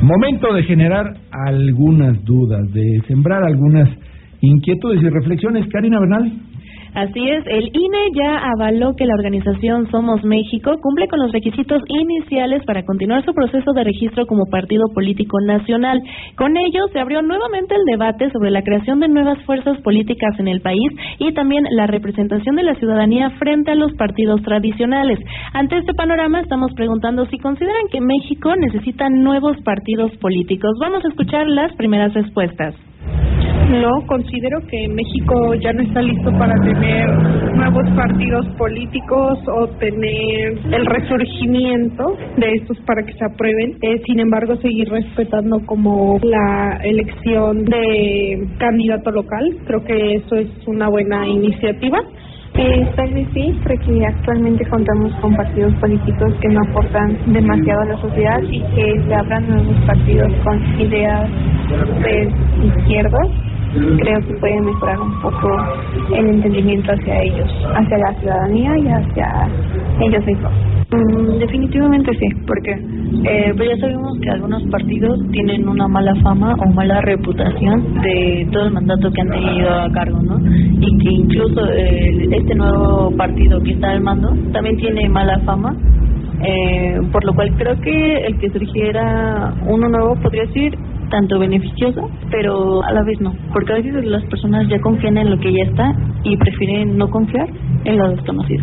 Momento de generar algunas dudas, de sembrar algunas inquietudes y reflexiones. Karina Bernal. Así es, el INE ya avaló que la organización Somos México cumple con los requisitos iniciales para continuar su proceso de registro como partido político nacional. Con ello, se abrió nuevamente el debate sobre la creación de nuevas fuerzas políticas en el país y también la representación de la ciudadanía frente a los partidos tradicionales. Ante este panorama, estamos preguntando si consideran que México necesita nuevos partidos políticos. Vamos a escuchar las primeras respuestas. No, considero que México ya no está listo para tener nuevos partidos políticos o tener el resurgimiento de estos para que se aprueben. Sin embargo, seguir respetando como la elección de candidato local. Creo que eso es una buena iniciativa. Tal vez sí, porque actualmente contamos con partidos políticos que no aportan demasiado a la sociedad y que se abran nuevos partidos con ideas de izquierdas. Creo que puede mejorar un poco el entendimiento hacia ellos, hacia la ciudadanía y hacia ellos mismos. Definitivamente sí, porque pues ya sabemos que algunos partidos tienen una mala fama o mala reputación de todo el mandato que han tenido a cargo, ¿no? Y que incluso este nuevo partido que está al mando también tiene mala fama, por lo cual creo que el que surgiera uno nuevo podría ser tanto beneficioso, pero a la vez no, porque a veces las personas ya confían en lo que ya está y prefieren no confiar en lo desconocido.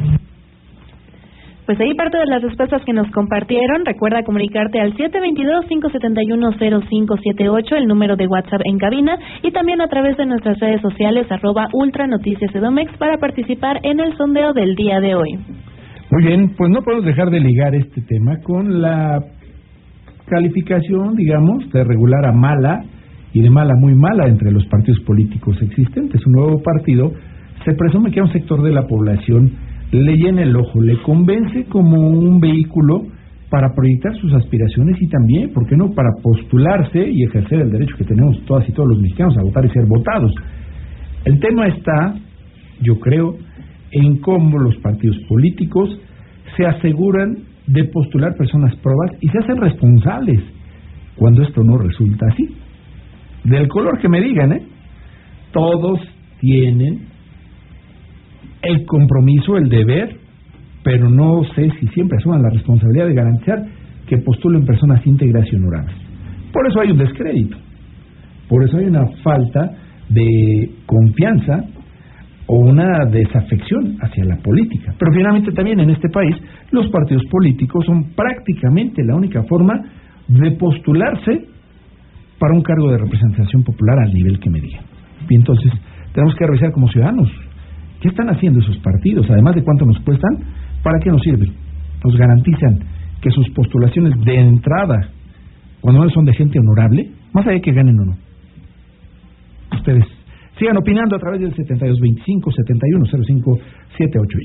Pues ahí parte de las respuestas que nos compartieron. Recuerda comunicarte al 722-571-0578, el número de WhatsApp en cabina, y también a través de nuestras redes sociales, @ultranoticiasEDOMEX, para participar en el sondeo del día de hoy. Muy bien, pues no podemos dejar de ligar este tema con la calificación, digamos, de regular a mala y de mala a muy mala entre los partidos políticos existentes. Un nuevo partido se presume que a un sector de la población le llena el ojo, le convence como un vehículo para proyectar sus aspiraciones y también, ¿por qué no?, para postularse y ejercer el derecho que tenemos todas y todos los mexicanos a votar y ser votados. El tema está, yo creo, en cómo los partidos políticos se aseguran de postular personas probas y se hacen responsables cuando esto no resulta así. Del color que me digan, todos tienen el compromiso, el deber, pero no sé si siempre asuman la responsabilidad de garantizar que postulen personas íntegras y honorables. Por eso hay un descrédito, por eso hay una falta de confianza o una desafección hacia la política. Pero finalmente también en este país los partidos políticos son prácticamente la única forma de postularse para un cargo de representación popular al nivel que me digan. Y entonces tenemos que revisar como ciudadanos qué están haciendo esos partidos, además de cuánto nos cuestan, para qué nos sirven. Nos garantizan que sus postulaciones de entrada, cuando no son de gente honorable, más allá de que ganen o no. Ustedes sigan opinando a través del 7225-710578.